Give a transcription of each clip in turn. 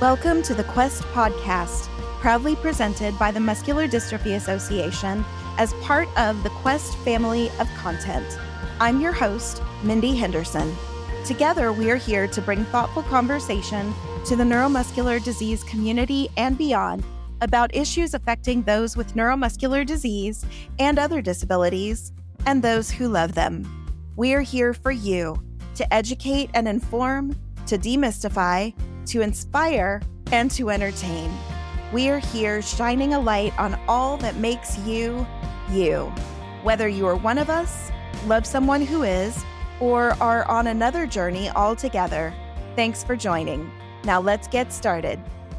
Welcome to the Quest Podcast, proudly presented by the Muscular Dystrophy Association as part of the Quest family of content. I'm your host, Mindy Henderson. Together, we are here to bring thoughtful conversation to the neuromuscular disease community and beyond about issues affecting those with neuromuscular disease and other disabilities, and those who love them. We are here for you to educate and inform, to demystify, to inspire, and to entertain. We are here shining a light on all that makes you, you. Whether you are one of us, love someone who is, or are on another journey altogether, thanks for joining. Now let's get started.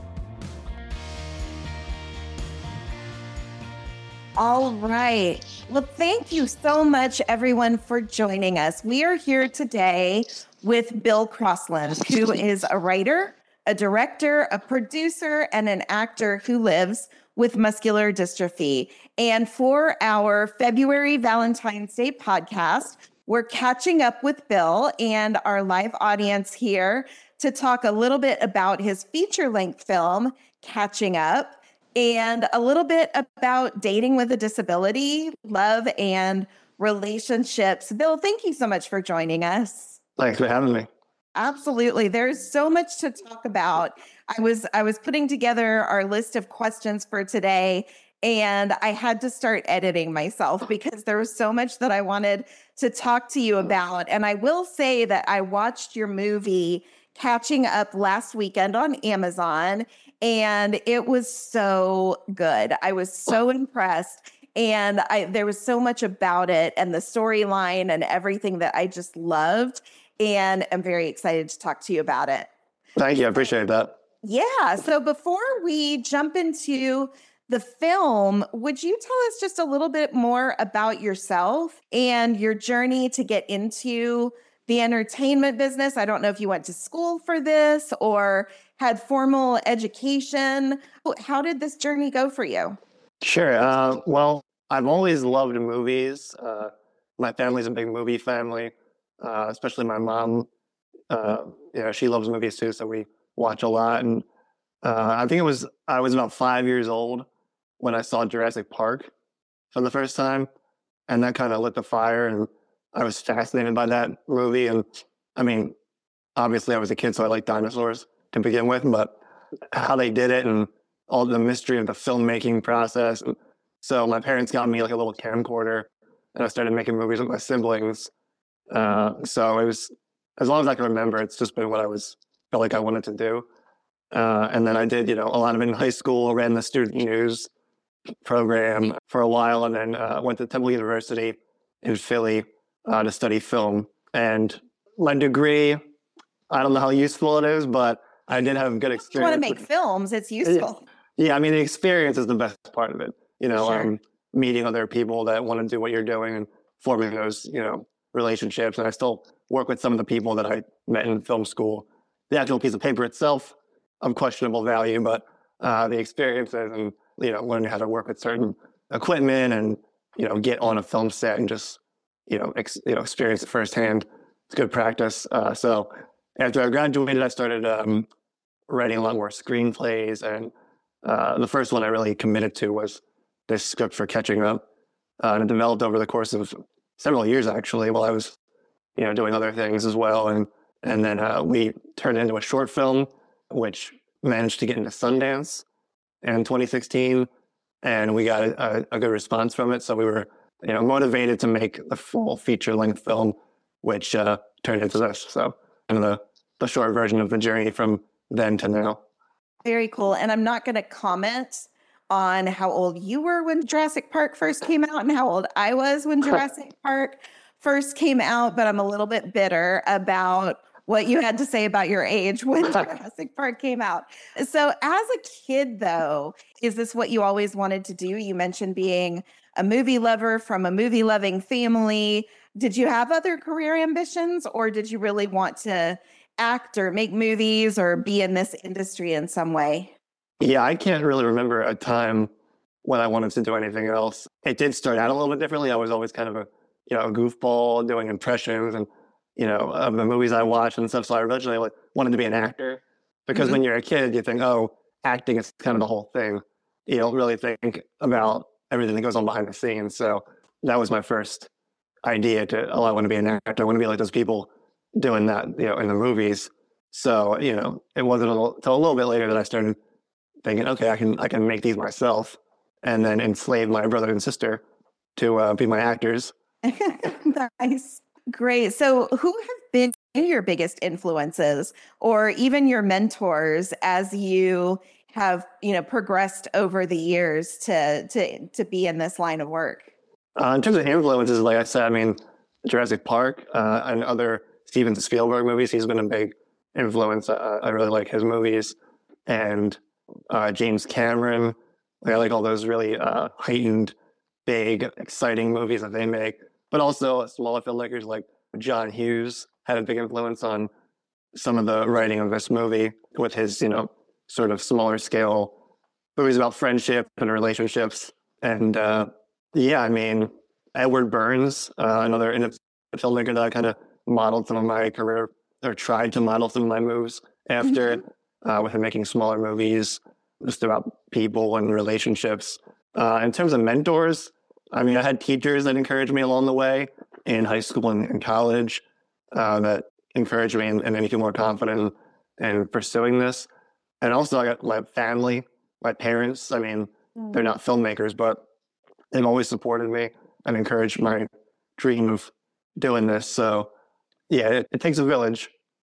All right. Well, thank you so much, everyone, for joining us. We are here today with Bill Crossland, who is a writer, a director, a producer, and an actor who lives with muscular dystrophy. And for our February Valentine's Day podcast, we're catching up with Bill and our live audience here to talk a little bit about his feature-length film, Catching Up, and a little bit about dating with a disability, love, and relationships. Bill, thank you so much for joining us. Thanks for having me. Absolutely. There's so much to talk about. I was putting together our list of questions for today, and I had to start editing myself because there was so much that I wanted to talk to you about. And I will say that I watched your movie Catching Up last weekend on Amazon, and it was so good. I was so impressed. And there was so much about it and the storyline and everything that I just loved. And I'm very excited to talk to you about it. Thank you. I appreciate that. Yeah. So before we jump into the film, would you tell us just a little bit more about yourself and your journey to get into the entertainment business? I don't know if you went to school for this or had formal education. How did this journey go for you? Sure. Well, I've always loved movies. My family's a big movie family, especially my mom. She loves movies too, so we watch a lot. And I think I was about 5 years old when I saw Jurassic Park for the first time, and that kind of lit the fire. And I was fascinated by that movie. And I mean, obviously, I was a kid, so I liked dinosaurs to begin with, but how they did it and all the mystery of the filmmaking process. So my parents got me like a little camcorder, and I started making movies with my siblings. So it was, as long as I can remember, it's just been what felt like I wanted to do. And then I did, a lot of it in high school, ran the student news program for a while, and then went to Temple University in Philly to study film. And my degree, I don't know how useful it is, but I did have a good experience. If you want to make films, it's useful. Yeah, I mean, the experience is the best part of it. Sure. Meeting other people that want to do what you're doing and forming those, relationships. And I still work with some of the people that I met in film school. The actual piece of paper itself, of questionable value, but the experiences and, learning how to work with certain equipment and, get on a film set and just, experience it firsthand. It's good practice. So after I graduated, I started writing a lot more screenplays. And the first one I really committed to was this script for Catching Up. And it developed over the course of several years, actually, while I was, doing other things as well. And then we turned it into a short film, which managed to get into Sundance in 2016. And we got a good response from it. So we were, motivated to make the full feature-length film, which turned into this. So kind of the short version of the journey from then to now. Very cool. And I'm not going to comment on how old you were when Jurassic Park first came out and how old I was when Jurassic Park first came out, but I'm a little bit bitter about what you had to say about your age when Jurassic Park came out. So as a kid, though, is this what you always wanted to do? You mentioned being a movie lover from a movie-loving family. Did you have other career ambitions, or did you really want to act or make movies or be in this industry in some way? Yeah, I can't really remember a time when I wanted to do anything else. It did start out a little bit differently. I was always kind of a goofball doing impressions and, of the movies I watched and stuff. So I originally wanted to be an actor. Because when you're a kid, you think, oh, acting is kind of the whole thing. You don't really think about everything that goes on behind the scenes. So that was my first idea I want to be an actor. I want to be like those people doing that, in the movies. So, it wasn't until a little bit later that I started thinking, okay, I can make these myself and then enslave my brother and sister to be my actors. Nice. Great. So who have been your biggest influences or even your mentors as you have, progressed over the years to be in this line of work? In terms of influences, like I said, I mean, Jurassic Park and other Steven Spielberg movies, he's been a big influence. I really like his movies. And James Cameron, I like all those really heightened, big, exciting movies that they make. But also smaller filmmakers like John Hughes had a big influence on some of the writing of this movie with his, sort of smaller scale movies about friendship and relationships. And I mean, Edward Burns, another filmmaker that I kind of modeled some of my career or tried to model some of my moves after with him making smaller movies just about people and relationships. In terms of mentors, I mean, I had teachers that encouraged me along the way in high school and college that encouraged me and made me feel more confident in pursuing this. And also I got my family, my parents. I mean, they're not filmmakers, but they've always supported me and encouraged my dream of doing this. So yeah, it takes a village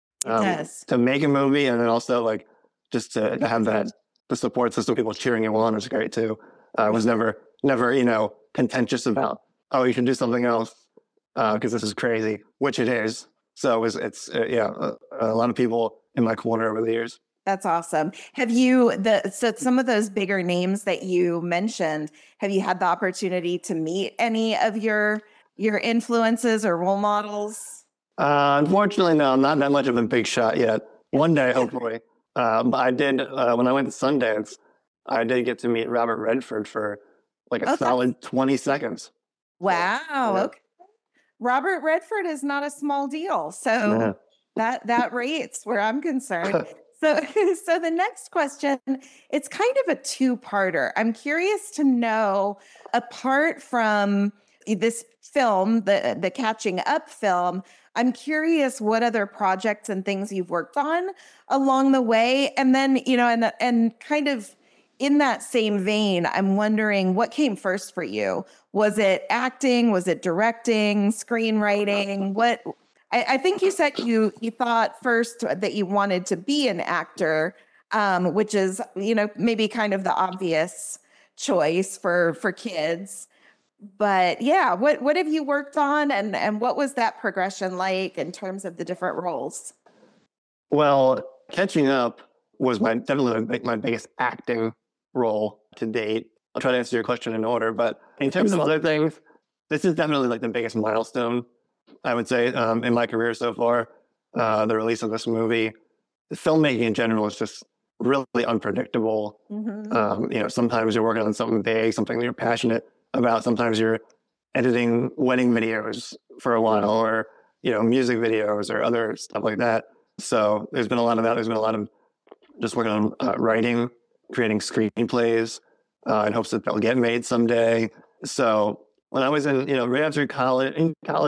to make a movie, and then also like just to have the support system, people cheering you on is great too. I was never contentious about, oh, you should do something else because this is crazy, which it is. So it's a lot of people in my corner over the years. That's awesome. Have you so some of those bigger names that you mentioned, have you had the opportunity to meet any of your influences or role models? Unfortunately, no, I'm not that much of a big shot yet. One day, hopefully. But I did, when I went to Sundance, I did get to meet Robert Redford for like a solid 20 seconds. Wow. Yeah. Okay. Robert Redford is not a small deal. So that rates where I'm concerned. So the next question, it's kind of a two-parter. I'm curious to know, apart from this film, the Catching Up film, I'm curious what other projects and things you've worked on along the way. And then, and kind of in that same vein, I'm wondering what came first for you? Was it acting? Was it directing, screenwriting? I think you said you thought first that you wanted to be an actor, which is, maybe kind of the obvious choice for kids. But yeah, what have you worked on and what was that progression like in terms of the different roles? Well, Catching Up was definitely my biggest acting role to date. I'll try to answer your question in order, but in terms of other things, this is definitely like the biggest milestone, I would say, in my career so far. The release of this movie. The filmmaking in general is just really unpredictable. Sometimes you're working on something big, something that you're passionate about. Sometimes you're editing wedding videos for a while, or music videos or other stuff like that. So there's been a lot of that. There's been a lot of just working on writing, creating screenplays in hopes that they'll get made someday. So when I was in right after college,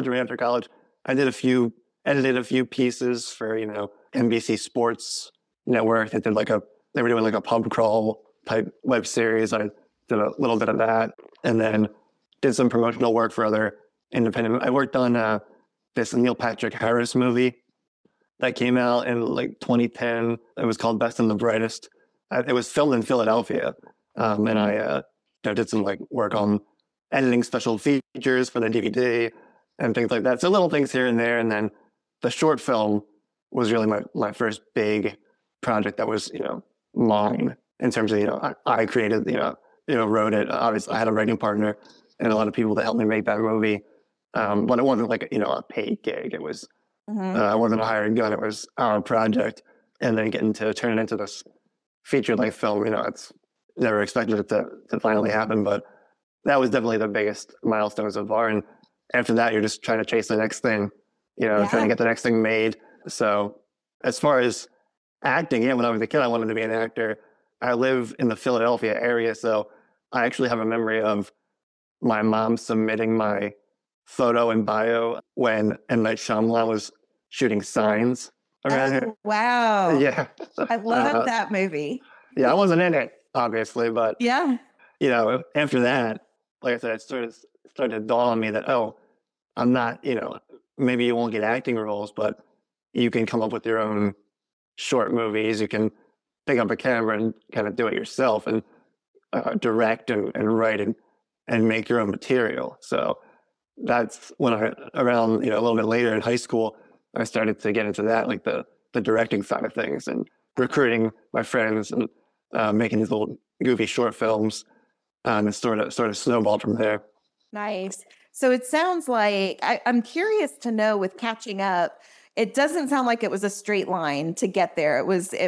I edited a few pieces for NBC Sports Network. They were doing like a pub crawl type web series. I did a little bit of that, and then did some promotional work for other independent. I worked on this Neil Patrick Harris movie that came out in like 2010. It was called Best and the Brightest. It was filmed in Philadelphia, and I did some like work on editing special features for the DVD and things like that. So little things here and there, and then the short film was really my first big project that was mine in terms of I created wrote it. Obviously, I had a writing partner and a lot of people that helped me make that movie. But it wasn't like a paid gig. It was I wasn't a hired gun. It was our project, and then getting to turn it into this feature-length film. It's never expected it to finally happen, but that was definitely the biggest milestone so far. And after that, you're just trying to chase the next thing. Trying to get the next thing made. So as far as acting, yeah, when I was a kid, I wanted to be an actor. I live in the Philadelphia area, so I actually have a memory of my mom submitting my photo and bio when M. Night Shyamalan was shooting Signs around here. Oh, wow. Yeah. I love that movie. Yeah, I wasn't in it, obviously, but, Yeah. after that, like I said, it started to dawn on me that, oh, I'm not, maybe you won't get acting roles, but you can come up with your own short movies. You can pick up a camera and kind of do it yourself and direct and write and make your own material. So that's when around, a little bit later in high school, I started to get into that, like the directing side of things and recruiting my friends and making these little goofy short films. And it sort of snowballed from there. Nice. So it sounds like I'm curious to know with catching up, it doesn't sound like it was a straight line to get there.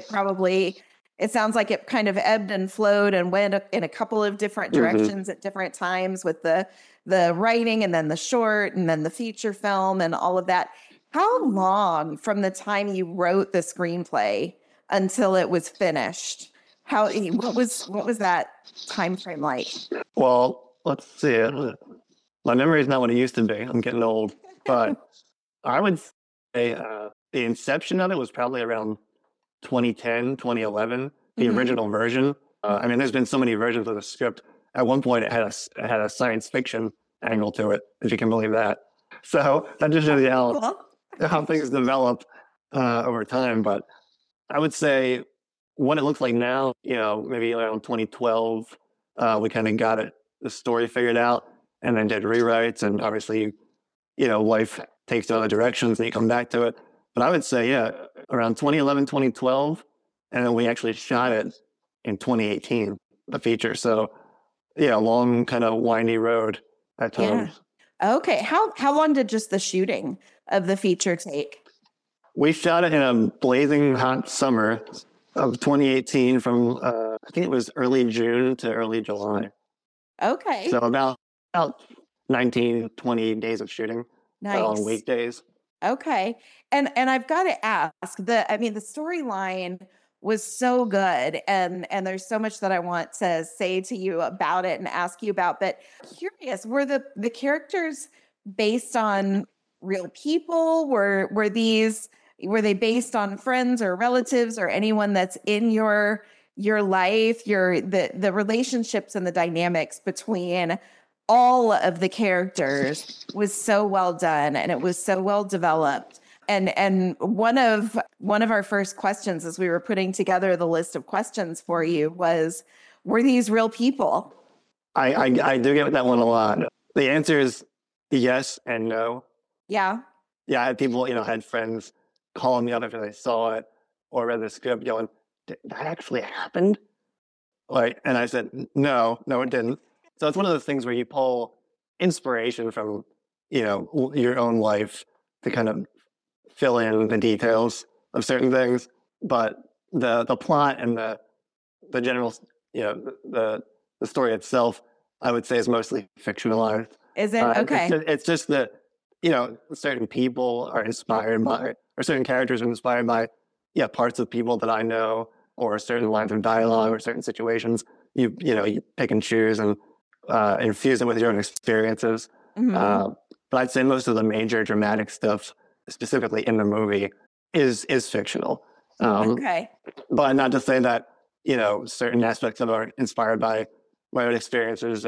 It sounds like it kind of ebbed and flowed and went in a couple of different directions at different times with the writing and then the short and then the feature film and all of that. How long from the time you wrote the screenplay until it was finished? What was that time frame like? Well, let's see. My memory is not what it used to be. I'm getting old, but I would say the inception of it was probably around 2010, 2011, the original version. There's been so many versions of the script. At one point, it had a science fiction angle to it, if you can believe that. So that just shows you how things develop over time. But I would say what it looks like now, maybe around 2012, we kind of got the story figured out and then did rewrites. And obviously, life takes other directions and you come back to it. But I would say, around 2011, 2012, and then we actually shot it in 2018, the feature. So, long kind of windy road at times. Yeah. Okay. How long did just the shooting of the feature take? We shot it in a blazing hot summer of 2018 from, I think it was early June to early July. Okay. So about 19, 20 days of shooting. Nice. On weekdays. Okay. And I've got to ask, the storyline was so good and there's so much that I want to say to you about it and ask you about, but curious, were the characters based on real people? Were they based on friends or relatives or anyone that's in your life, the relationships and the dynamics between all of the characters was so well done and it was so well developed. And one of our first questions as we were putting together the list of questions for you was, were these real people? I do get that one a lot. The answer is yes and no. Yeah. Yeah, I had people, had friends calling me up after they saw it or read the script going, "Did that actually happened?" And I said, no, it didn't. So it's one of those things where you pull inspiration from, your own life to kind of fill in the details of certain things. But the plot and the general, the story itself, I would say is mostly fictionalized. Is it? Okay. It's just that, certain people are inspired by, or certain characters are inspired by, parts of people that I know, or certain lines of dialogue or certain situations. You pick and choose and infuse it with your own experiences. But I'd say most of the major dramatic stuff, specifically in the movie, is fictional. Okay. But not to say that, certain aspects of it are inspired by my own experiences,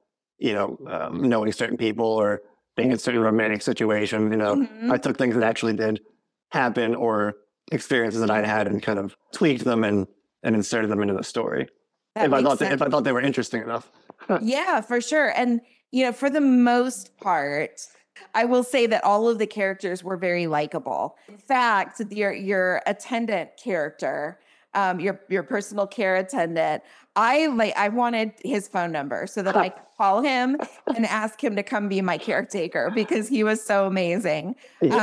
knowing certain people or being in certain romantic situations. I took things that actually did happen or experiences that I'd had and kind of tweaked them and inserted them into the story. If I thought they were interesting enough. Yeah, for sure. And, for the most part, I will say that all of the characters were very likable. In fact, your attendant character, your personal care attendant, I wanted his phone number so that I could call him and ask him to come be my caretaker because he was so amazing.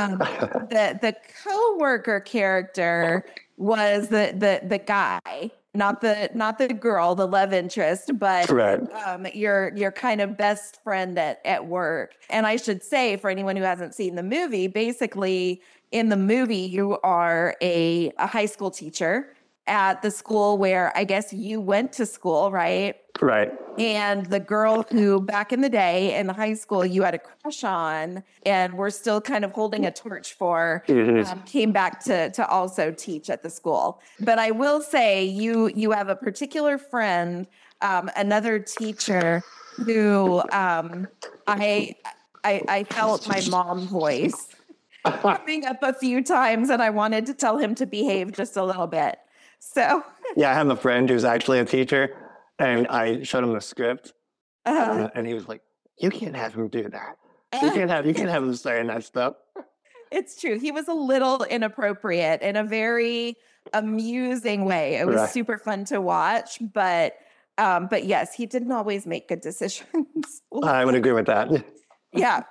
The coworker character was the guy, not the girl, the love interest, but your kind of best friend at work. And I should say, for anyone who hasn't seen the movie, basically in the movie, you are a high school teacher at the school where I guess you went to school, right? Right. And the girl who back in the day in high school you had a crush on and were still kind of holding a torch for came back to also teach at the school. But I will say you have a particular friend, another teacher who I felt my mom voice coming up a few times, and I wanted to tell him to behave just a little bit. So yeah, I have a friend who's actually a teacher, and I showed him the script, and he was like, "You can't have him do that. You can't have him saying that stuff." It's true. He was a little inappropriate in a very amusing way. It was super fun to watch, but yes, he didn't always make good decisions. I would agree with that. Yeah.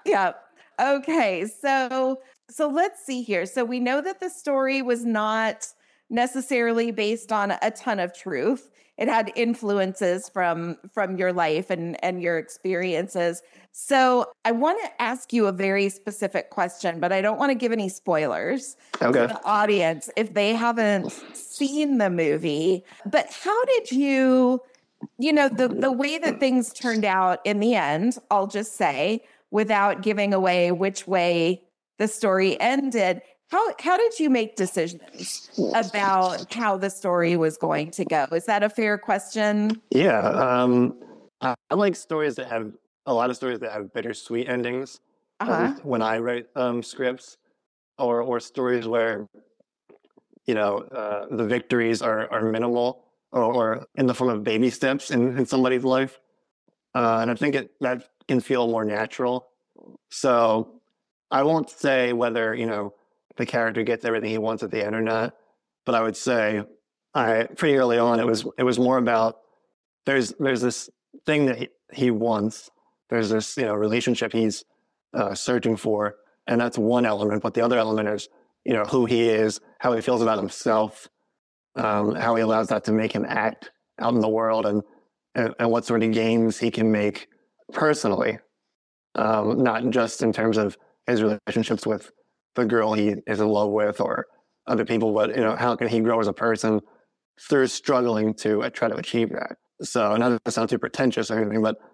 Okay, so let's see here. So we know that the story was not necessarily based on a ton of truth. It had influences from your life and your experiences. So I want to ask you a very specific question, but I don't want to give any spoilers to the audience if they haven't seen the movie. But how did you know, the way that things turned out in the end, I'll just say, without giving away which way the story ended, how did you make decisions about how the story was going to go? Is that a fair question? Yeah. I like stories that have a lot of stories that have bittersweet endings. When I write scripts, or stories where, you know, the victories are minimal or in the form of baby steps in somebody's life. And I think that can feel more natural. So I won't say whether, you know, the character gets everything he wants at the end or not, but I would say pretty early on, it was more about there's this thing that he wants. There's this, you know, relationship he's searching for, and that's one element. But the other element is, you know, who he is, how he feels about himself, how he allows that to make him act out in the world, and what sort of gains he can make personally, not just in terms of his relationships with the girl he is in love with or other people, but, you know, how can he grow as a person through struggling to try to achieve that. So not to sound too pretentious or anything, but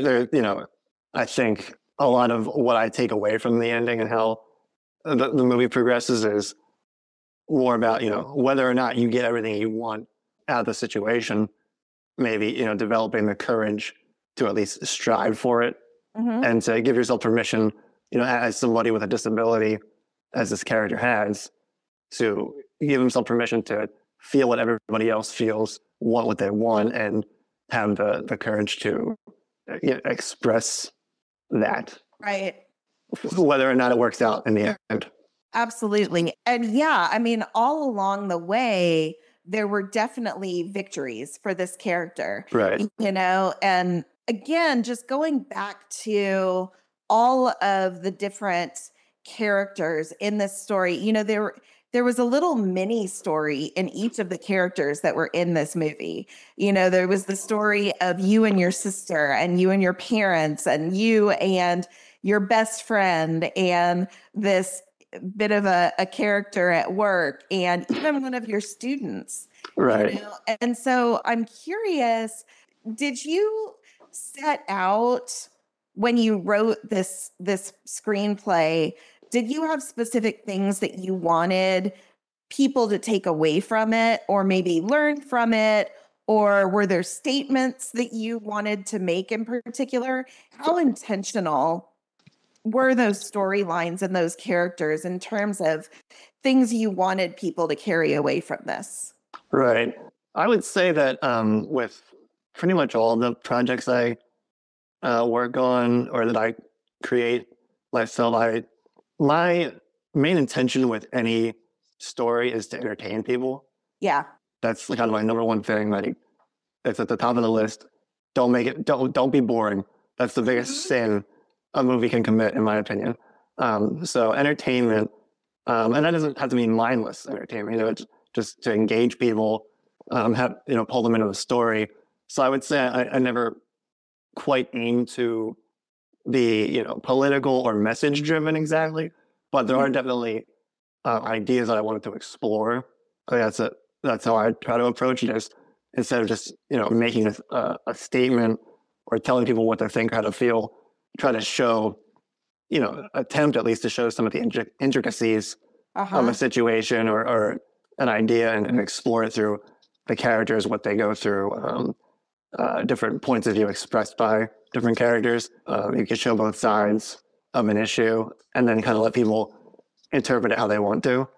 I think a lot of what I take away from the ending and how the movie progresses is more about, you know, whether or not you get everything you want out of the situation, maybe, you know, developing the courage to at least strive for it, and to give yourself permission, you know, as somebody with a disability, as this character has, to give himself permission to feel what everybody else feels, want what they want, and have the courage to, you know, express that. Right. Whether or not it works out in the end. Absolutely. And yeah, I mean, all along the way, there were definitely victories for this character. Right. You know, and again, just going back to all of the different characters in this story, you know, there was a little mini story in each of the characters that were in this movie. You know, there was the story of you and your sister, and you and your parents, and you and your best friend, and this bit of a character at work, and even one of your students. Right. You know? And so I'm curious, did you set out, when you wrote this screenplay, did you have specific things that you wanted people to take away from it or maybe learn from it? Or were there statements that you wanted to make in particular? How intentional were those storylines and those characters in terms of things you wanted people to carry away from this? Right. I would say that with pretty much all the projects I work on or that I create myself, my main intention with any story is to entertain people. Yeah. That's kind of my number one thing. Like, it's at the top of the list. Don't be boring. That's the biggest sin a movie can commit, in my opinion. So entertainment, and that doesn't have to mean mindless entertainment. You know, it's just to engage people, pull them into the story. So I would say I never quite aim to be, you know, political or message driven exactly, but there are definitely ideas that I wanted to explore. I think that's how I try to approach it. Is instead of just making a statement or telling people what to think, how to feel, try to show, attempt at least to show some of the intricacies of a situation or an idea and explore it through the characters, what they go through, different points of view expressed by different characters. You can show both sides of an issue and then kind of let people interpret it how they want to.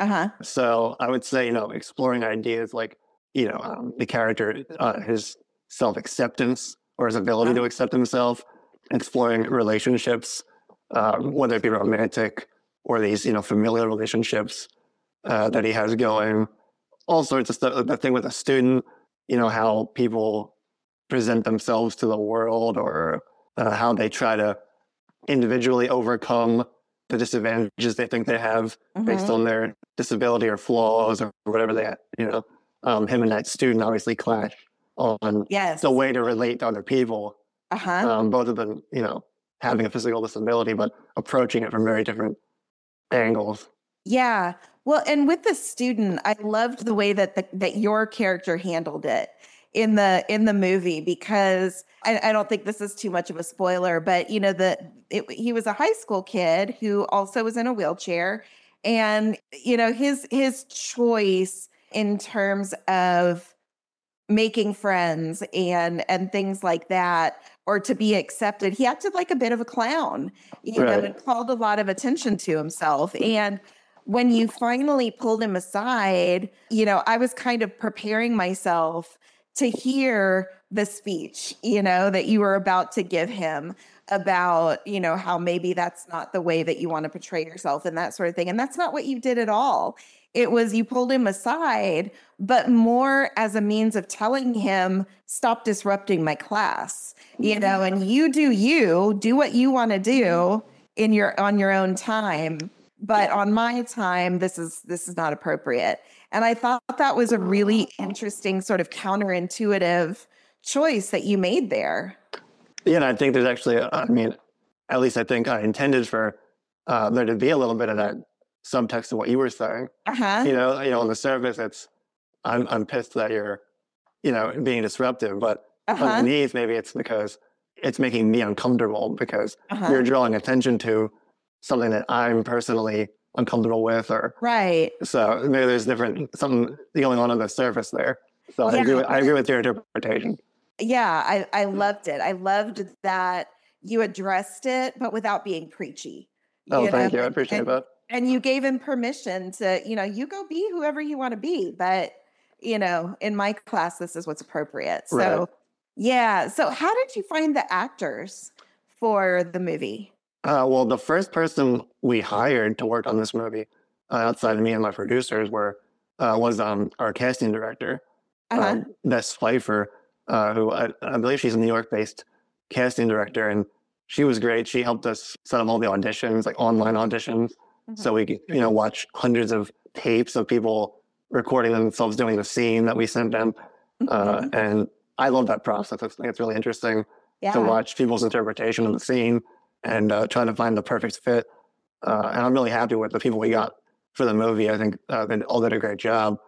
So I would say, exploring ideas like, the character, his self-acceptance or his ability to accept himself, exploring relationships, whether it be romantic or these, familial relationships that he has going, all sorts of stuff. The thing with a student, how people present themselves to the world or how they try to individually overcome the disadvantages they think they have based on their disability or flaws or whatever they have, him and that student obviously clash on the way to relate to other people. Both of them, having a physical disability, but approaching it from very different angles. Yeah. Well, and with the student, I loved the way that your character handled it in the movie, because I don't think this is too much of a spoiler, but he was a high school kid who also was in a wheelchair, and his choice in terms of making friends and things like that, or to be accepted, he acted like a bit of a clown, and called a lot of attention to himself. And when you finally pulled him aside, I was kind of preparing myself to hear the speech, that you were about to give him about, how maybe that's not the way that you want to portray yourself and that sort of thing. And that's not what you did at all. It was, you pulled him aside, but more as a means of telling him, stop disrupting my class, and you do what you want to do on your own time. But on my time, this is not appropriate. And I thought that was a really interesting sort of counterintuitive choice that you made there. Yeah, and I think there's actually, at least I think I intended for there to be a little bit of that subtext of what you were saying. On the surface, I'm pissed that you're, being disruptive, but underneath, maybe it's because it's making me uncomfortable because you're drawing attention to something that I'm personally uncomfortable with, or so maybe there's something going on the surface there. So I agree with your interpretation. Yeah, I loved it. I loved that you addressed it, but without being preachy. Thank you. I appreciate that. And you gave him permission to, you go be whoever you want to be. But, in my class, this is what's appropriate. So, So how did you find the actors for the movie? Well, the first person we hired to work on this movie, outside of me and my producers, was our casting director, Ness Pfeiffer, who I believe she's a New York-based casting director, and she was great. She helped us set up all the auditions, like online auditions, so we could, watch hundreds of tapes of people recording themselves doing the scene that we sent them. And I love that process. I think it's really interesting to watch people's interpretation of the scene and trying to find the perfect fit. And I'm really happy with the people we got for the movie. I think they all did a great job.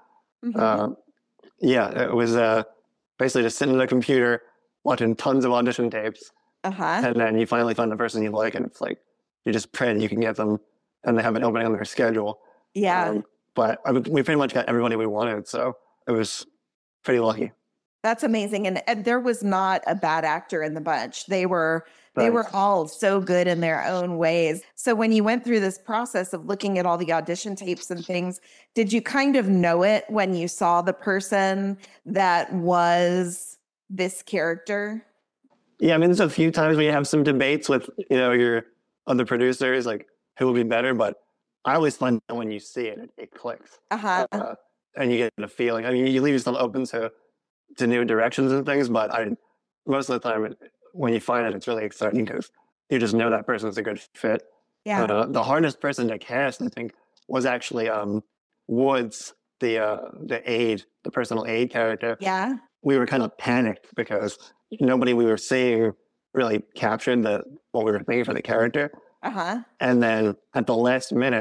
It was basically just sitting at a computer, watching tons of audition tapes. And then you finally find the person you like, and it's like, you just pray that you can get them, and they have an opening on their schedule. But we pretty much got everybody we wanted, so it was pretty lucky. That's amazing. And there was not a bad actor in the bunch. They were all so good in their own ways. So when you went through this process of looking at all the audition tapes and things, did you kind of know it when you saw the person that was this character? Yeah, there's a few times when you have some debates with, your other producers, like who will be better, but I always find that when you see it, it clicks. And you get a feeling. You leave yourself open to new directions and things, but most of the time, when you find it, it's really exciting because you just know that person's a good fit. The hardest person to cast, I think, was actually Woods, the aide, the personal aide character. We were kind of panicked because nobody we were seeing really captured what we were thinking for the character. And then at the last minute,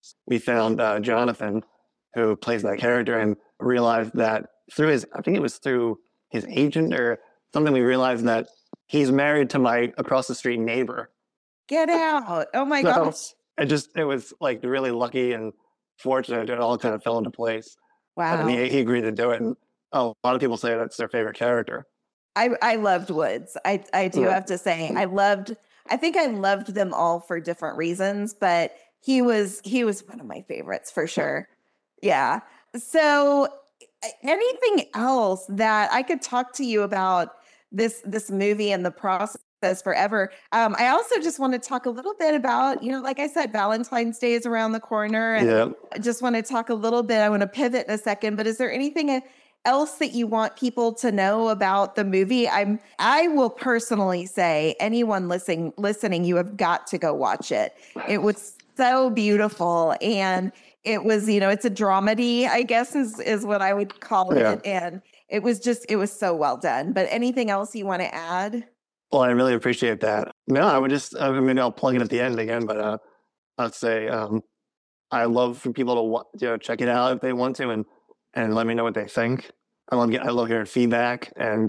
we found Jonathan, who plays that character, and realized that I think it was through his agent or something, we realized that he's married to my across the street neighbor. Get out. Oh my So gosh. it was like really lucky and fortunate. It all kind of fell into place. Wow. And he agreed to do it. And a lot of people say that's their favorite character. I loved Woods. I do have to say I think I loved them all for different reasons, but he was one of my favorites for sure. Yeah. So anything else that I could talk to you about this movie and the process forever. I also just want to talk a little bit about, like I said, Valentine's Day is around the corner. And Yeah. I just want to talk a little bit. I want to pivot in a second, but is there anything else that you want people to know about the movie? I will personally say anyone listening, you have got to go watch it. It was so beautiful. And it was, it's a dramedy, I guess is what I would call it. And it was so well done. But anything else you want to add? Well, I really appreciate that. No, I'll plug it at the end again, but I'd say I love for people to check it out if they want to, and let me know what they think. I love hearing feedback, and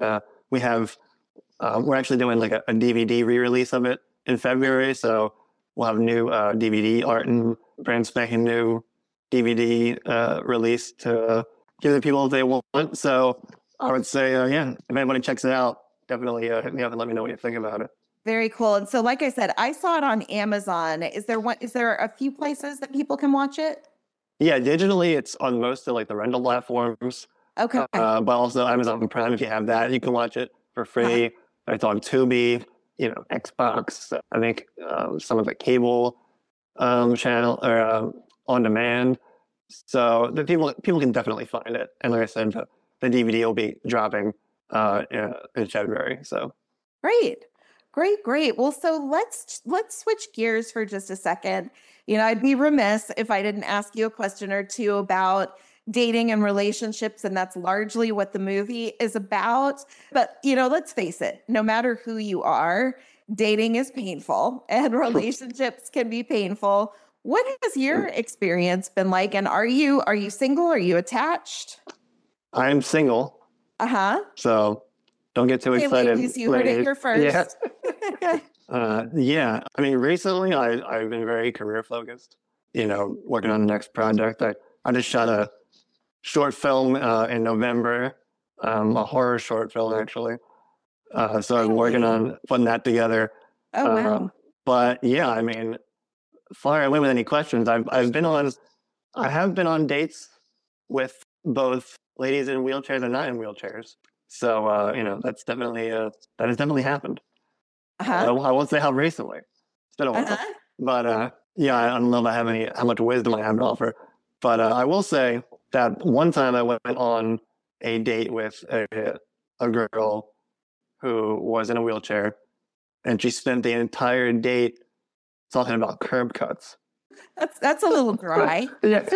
we're actually doing like a DVD re-release of it in February, so we'll have new DVD art and brand spanking new DVD release to give the people if they want. So I would say, if anybody checks it out, definitely hit me up and let me know what you think about it. Very cool. And so, like I said, I saw it on Amazon. Is there a few places that people can watch it? Yeah, digitally, it's on most of like the rental platforms. Okay. But also Amazon Prime, if you have that, you can watch it for free. It's on Tubi, Xbox. I think some of the cable channel or on demand. So the people can definitely find it. And like I said, the DVD will be dropping in February. So great. Well, so let's switch gears for just a second. I'd be remiss if I didn't ask you a question or two about dating and relationships, and that's largely what the movie is about. But let's face it, no matter who you are, dating is painful and relationships can be painful. What has your experience been like? And are you single? Are you attached? I'm single. So don't get too excited. Ladies, you heard it here first. Yeah. I mean, recently I've been very career focused, working on the next project. I just shot a short film in November, a horror short film actually. So I'm working on putting that together. Oh, wow. But yeah, I mean, fire away with any questions. I have been on dates with both ladies in wheelchairs and not in wheelchairs. So that has definitely happened. I won't say how recently. It's been a while, but I don't know how much wisdom I have to offer. But I will say that one time I went on a date with a girl who was in a wheelchair, and she spent the entire date talking about curb cuts. That's a little dry. Yeah.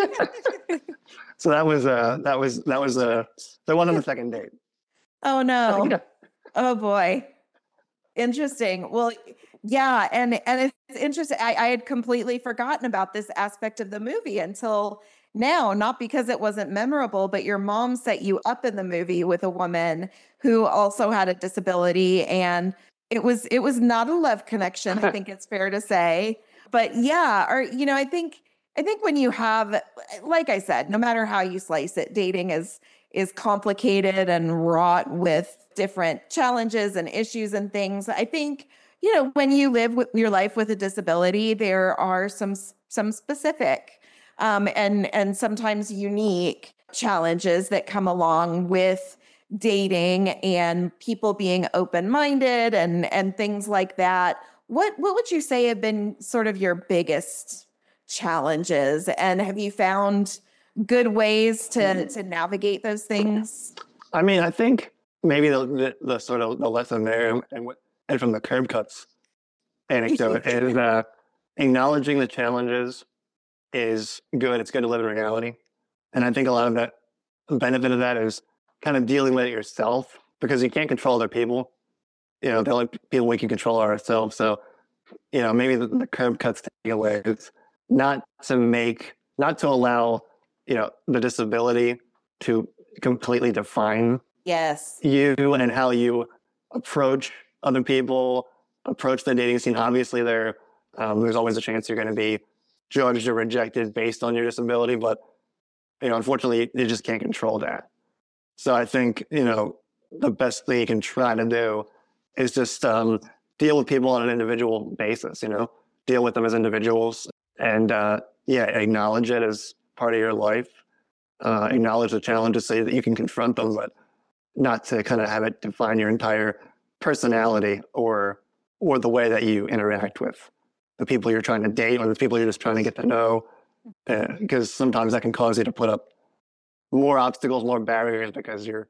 So that was the one on the second date. Oh no. Oh boy. Interesting. Well, yeah, and it's interesting. I had completely forgotten about this aspect of the movie until now, not because it wasn't memorable, but your mom set you up in the movie with a woman who also had a disability, and it was not a love connection, I think it's fair to say. But yeah, I think when you have, like I said, no matter how you slice it, dating is complicated and wrought with different challenges and issues and things. I think, when you live with your life with a disability, there are some specific and sometimes unique challenges that come along with dating and people being open-minded and things like that. What would you say have been sort of your biggest challenges? And have you found good ways to navigate those things? I mean, I think maybe the sort of the lesson there and from the curb cuts anecdote is acknowledging the challenges is good. It's good to live in reality. And I think a lot of that benefit of that is kind of dealing with it yourself, because you can't control other people. The only people we can control are ourselves. So, maybe the curb cuts take away. not to allow, the disability to completely define Yes. you and how you approach other people, approach the dating scene. Obviously, there's always a chance you're going to be judged or rejected based on your disability, but unfortunately, you just can't control that. So I think the best thing you can try to do is just deal with people on an individual basis. Deal with them as individuals, and acknowledge it as part of your life. Acknowledge the challenges so that you can confront them, but not to kind of have it define your entire personality or the way that you interact with the people you're trying to date or the people you're just trying to get to know. Because sometimes that can cause you to put up more obstacles, more barriers, because you're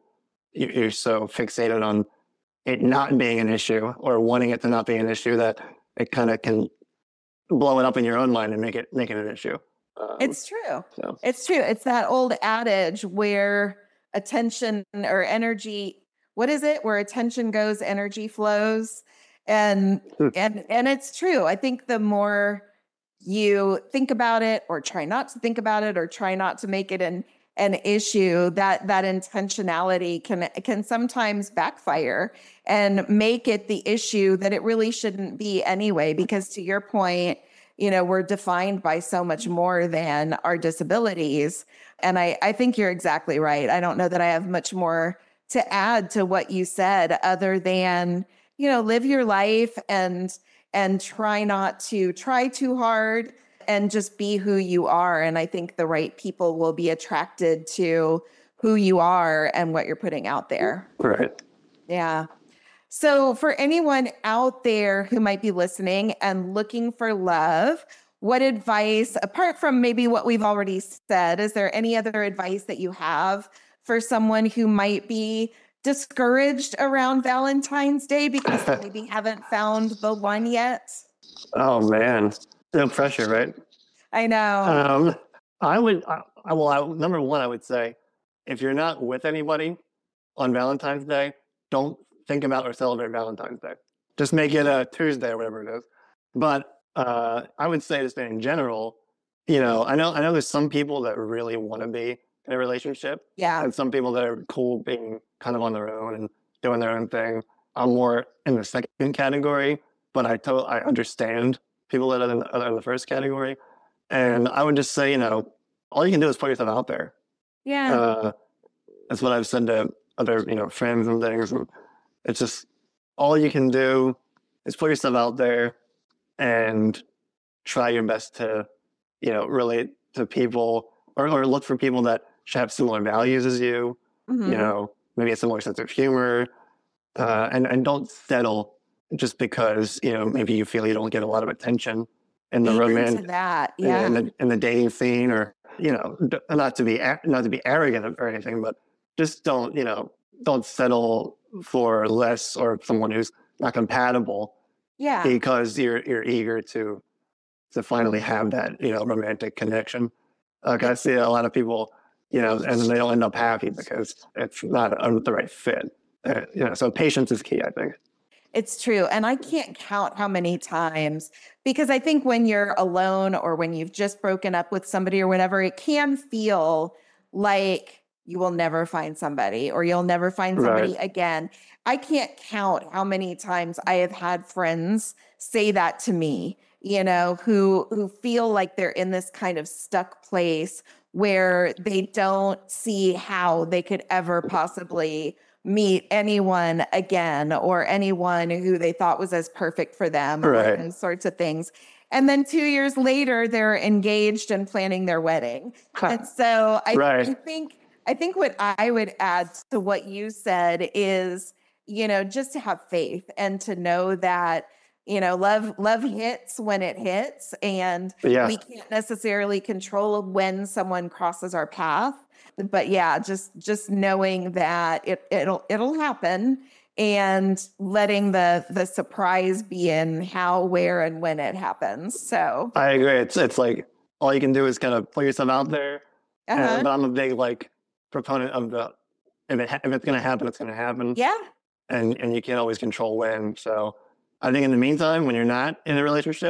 so fixated on it not being an issue or wanting it to not be an issue that it kind of can blow it up in your own mind and make it an issue. It's true. It's true. It's that old adage where attention or energy, what is it? Where attention goes, energy flows. And it's true. I think the more you think about it or try not to think about it or try not to make it an issue, that intentionality can sometimes backfire and make it the issue that it really shouldn't be anyway, because to your point, we're defined by so much more than our disabilities. And I think you're exactly right. I don't know that I have much more to add to what you said other than, live your life and try not to try too hard and just be who you are. And I think the right people will be attracted to who you are and what you're putting out there. Right. Yeah. So for anyone out there who might be listening and looking for love, what advice, apart from maybe what we've already said, is there any other advice that you have for someone who might be discouraged around Valentine's Day because they maybe haven't found the one yet? Oh, man. No pressure, right? I know. Number one, I would say, if you're not with anybody on Valentine's Day, don't think about or celebrate Valentine's Day. Just make it a Tuesday or whatever it is. But I would say just in general, I know there's some people that really want to be in a relationship. Yeah. And some people that are cool being kind of on their own and doing their own thing. I'm more in the second category, but I understand people that are in the first category. And I would just say, all you can do is put yourself out there. Yeah. That's what I've said to other, friends and things. It's just all you can do is put yourself out there and try your best to, relate to people or look for people that should have similar values as you, Mm-hmm. Maybe a similar sense of humor, and don't settle just because, maybe you feel you don't get a lot of attention in the romance, in the dating scene, or, not to be arrogant or anything, but just don't settle for less or someone who's not compatible. Yeah. Because you're eager to finally have that, romantic connection. I see a lot of people, and they don't end up happy because it's not the right fit. So patience is key, I think. It's true. And I can't count how many times, because I think when you're alone or when you've just broken up with somebody or whatever, it can feel like you will never find somebody or you'll never find somebody again. I can't count how many times I have had friends say that to me, who feel like they're in this kind of stuck place where they don't see how they could ever possibly meet anyone again or anyone who they thought was as perfect for them, or those sorts of things. And then 2 years later, they're engaged and planning their wedding. And so I think what I would add to what you said is, just to have faith and to know that, love hits when it hits, and we can't necessarily control when someone crosses our path. But just knowing that it'll happen, and letting the surprise be in how, where, and when it happens. So I agree. It's like all you can do is kind of put yourself out there. But I'm a big proponent of if it's going to happen, it's going to happen. Yeah. And you can't always control when. So I think in the meantime, when you're not in a relationship,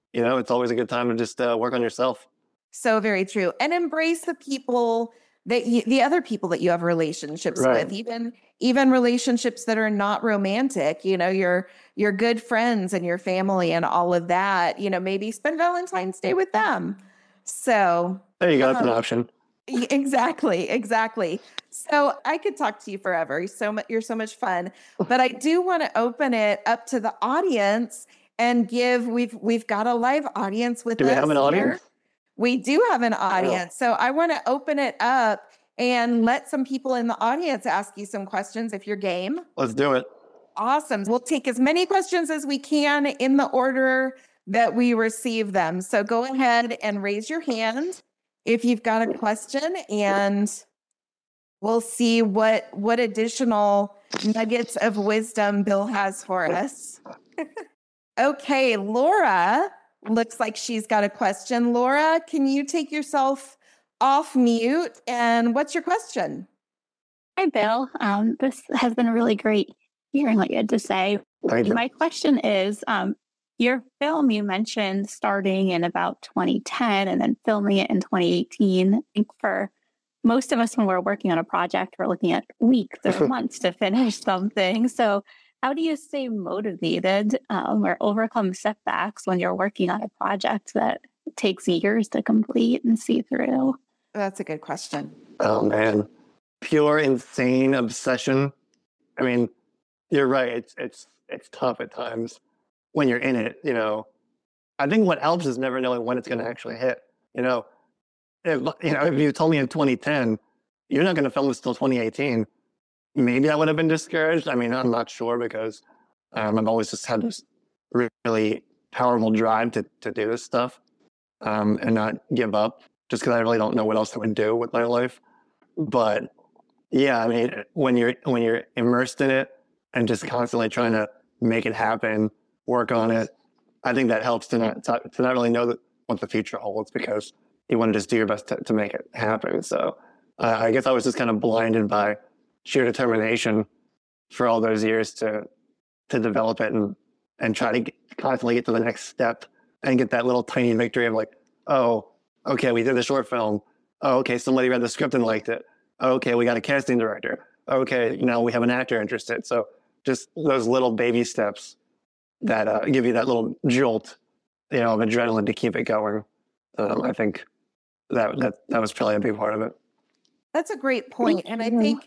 it's always a good time to just work on yourself. So very true. And embrace the people the other people that you have relationships Right. with, even relationships that are not romantic, your good friends and your family and all of that, maybe spend Valentine's Day with them. So There you go. That's an option. Exactly. So I could talk to you forever. You're so much fun, but I do want to open it up to the audience and we've got a live audience with us. Do we have an audience? Here. We do have an audience. So I want to open it up and let some people in the audience ask you some questions if you're game. Let's do it. Awesome. We'll take as many questions as we can in the order that we receive them. So go ahead and raise your hand if you've got a question, and we'll see what additional nuggets of wisdom Bill has for us. Okay, Laura looks like she's got a question. Laura, can you take yourself off mute? And what's your question? Hi, Bill. This has been really great hearing what you had to say. Thank you. My question is, your film, you mentioned starting in about 2010 and then filming it in 2018. I think for most of us, when we're working on a project, we're looking at weeks or months to finish something. So how do you stay motivated or overcome setbacks when you're working on a project that takes years to complete and see through? That's a good question. Oh, man. Pure, insane obsession. I mean, you're right. It's tough at times when you're in it, I think what helps is never knowing when it's going to actually hit. If you told me in 2010, you're not going to film this till 2018, maybe I would have been discouraged. I mean, I'm not sure because I've always just had this really powerful drive to do this stuff and not give up just because I really don't know what else I would do with my life. But yeah, I mean, when you're immersed in it and just constantly trying to make it happen, work on it, I think that helps to not really know what the future holds because you want to just do your best to make it happen. So I guess I was just kind of blinded by sheer determination for all those years to develop it and try to constantly get to the next step and get that little tiny victory of like, oh, okay, we did the short film. Oh, okay, somebody read the script and liked it. Oh, okay, we got a casting director. Okay, we have an actor interested. So just those little baby steps that give you that little jolt, of adrenaline to keep it going. I think that was probably a big part of it. That's a great point. And I think,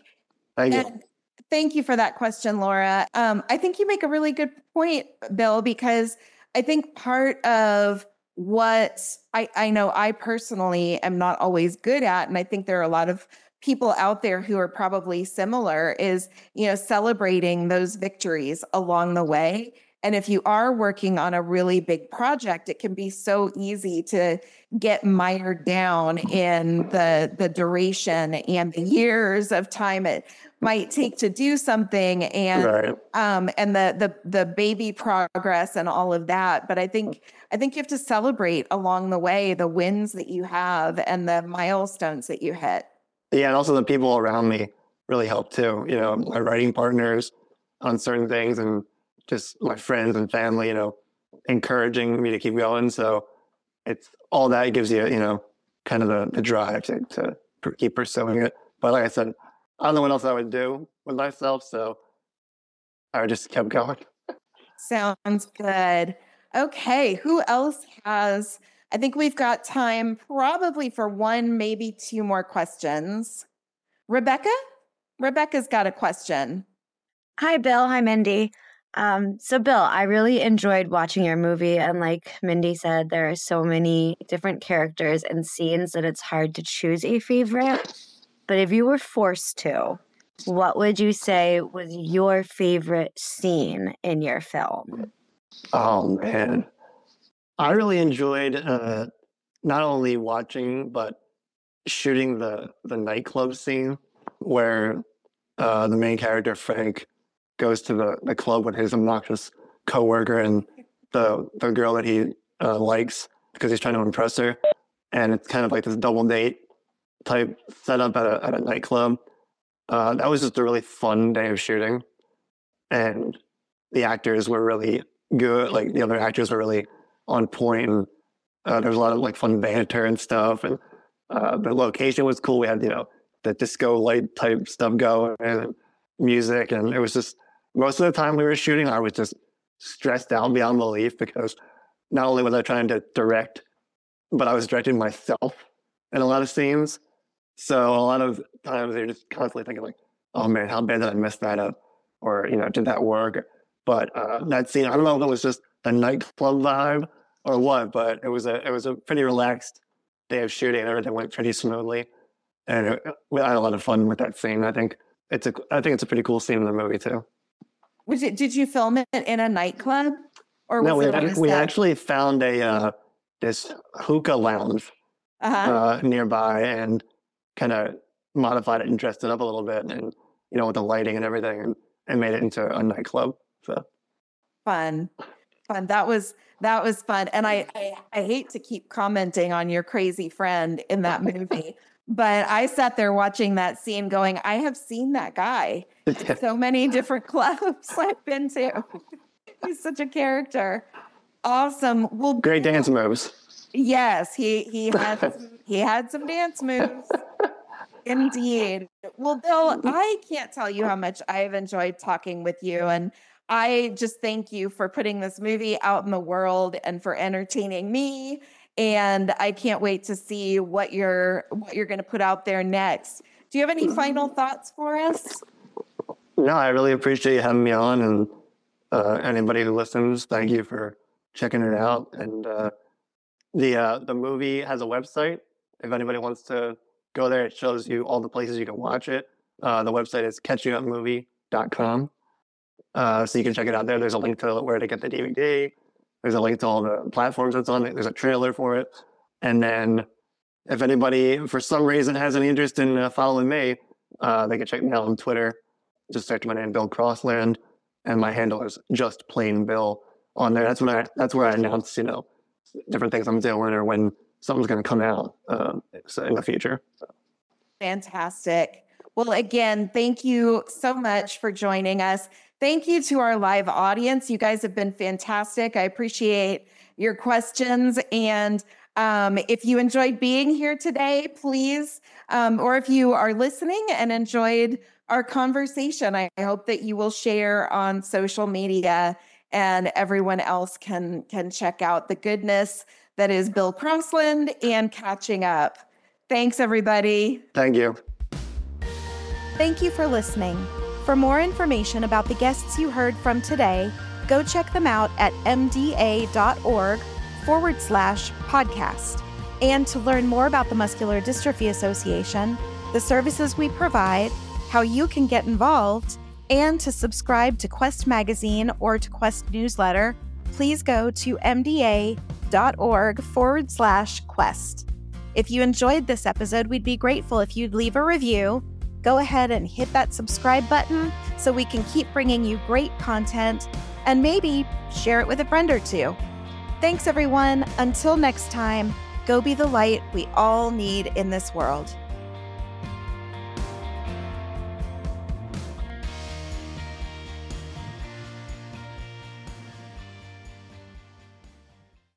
thank you for that question, Laura. I think you make a really good point, Bill, because I think part of what I know I personally am not always good at, and I think there are a lot of people out there who are probably similar, is, celebrating those victories along the way. And if you are working on a really big project, it can be so easy to get mired down in the duration and the years of time it might take to do something, and right. And the baby progress and all of that. But I think you have to celebrate along the way the wins that you have and the milestones that you hit. Yeah, and also the people around me really help too. My writing partners on certain things and just my friends and family, encouraging me to keep going. So it's all that gives you, kind of the drive to keep pursuing it. But like I said, I don't know what else I would do with myself. So I just kept going. Sounds good. Okay. Who else has, I think we've got time probably for one, maybe two more questions. Rebecca? Rebecca's got a question. Hi, Bill. Hi, Mindy. So Bill, I really enjoyed watching your movie. And like Mindy said, there are so many different characters and scenes that it's hard to choose a favorite. But if you were forced to, what would you say was your favorite scene in your film? Oh, man. I really enjoyed not only watching, but shooting the nightclub scene where the main character, Frank, goes to the club with his obnoxious coworker and the girl that he likes because he's trying to impress her. And it's kind of like this double date type setup at a nightclub. That was just a really fun day of shooting. And the actors were really good. Like the other actors were really on point. And there was a lot of like fun banter and stuff. And the location was cool. We had, the disco light type stuff going and music. And it was just, most of the time we were shooting, I was just stressed out beyond belief because not only was I trying to direct, but I was directing myself in a lot of scenes. So a lot of times you're just constantly thinking like, oh man, how bad did I mess that up? Or, did that work? But that scene, I don't know if it was just the nightclub vibe or what, but it was a pretty relaxed day of shooting. Everything went pretty smoothly. And we had a lot of fun with that scene. I think it's a pretty cool scene in the movie too. Did you film it in a nightclub? Or no, we actually found this hookah lounge nearby and kind of modified it and dressed it up a little bit and, with the lighting and everything and made it into a nightclub. So fun. That was fun. And I hate to keep commenting on your crazy friend in that movie, but I sat there watching that scene going, I have seen that guy in so many different clubs I've been to. He's such a character. Awesome. Well, great dance moves. Yes, he had some dance moves. Indeed. Well, Bill, I can't tell you how much I've enjoyed talking with you, and I just thank you for putting this movie out in the world and for entertaining me. And I can't wait to see what you're going to put out there next. Do you have any final thoughts for us? No, I really appreciate you having me on, and anybody who listens, thank you for checking it out. And the movie has a website. If anybody wants to go there, it shows you all the places you can watch it. The website is catchingupmovie.com. So you can check it out there. There's a link to where to get the DVD. There's a link to all the platforms that's on it. There's a trailer for it. And then if anybody, for some reason, has any interest in following me, they can check me out on Twitter. Just search my name, Bill Crossland, and my handle is just plain Bill on there. That's where I announce, different things I'm doing or when something's going to come out in the future. So. Fantastic. Well, again, thank you so much for joining us. Thank you to our live audience. You guys have been fantastic. I appreciate your questions. And if you enjoyed being here today, please, or if you are listening and enjoyed our conversation, I hope that you will share on social media and everyone else can check out the goodness that is Bill Crossland and Catching Up. Thanks, everybody. Thank you. Thank you for listening. For more information about the guests you heard from today, go check them out at mda.org/podcast. And to learn more about the Muscular Dystrophy Association, the services we provide, how you can get involved, and to subscribe to Quest Magazine or to Quest Newsletter, please go to mda.org/quest. If you enjoyed this episode, we'd be grateful if you'd leave a review. Go ahead and hit that subscribe button so we can keep bringing you great content, and maybe share it with a friend or two. Thanks, everyone. Until next time, go be the light we all need in this world.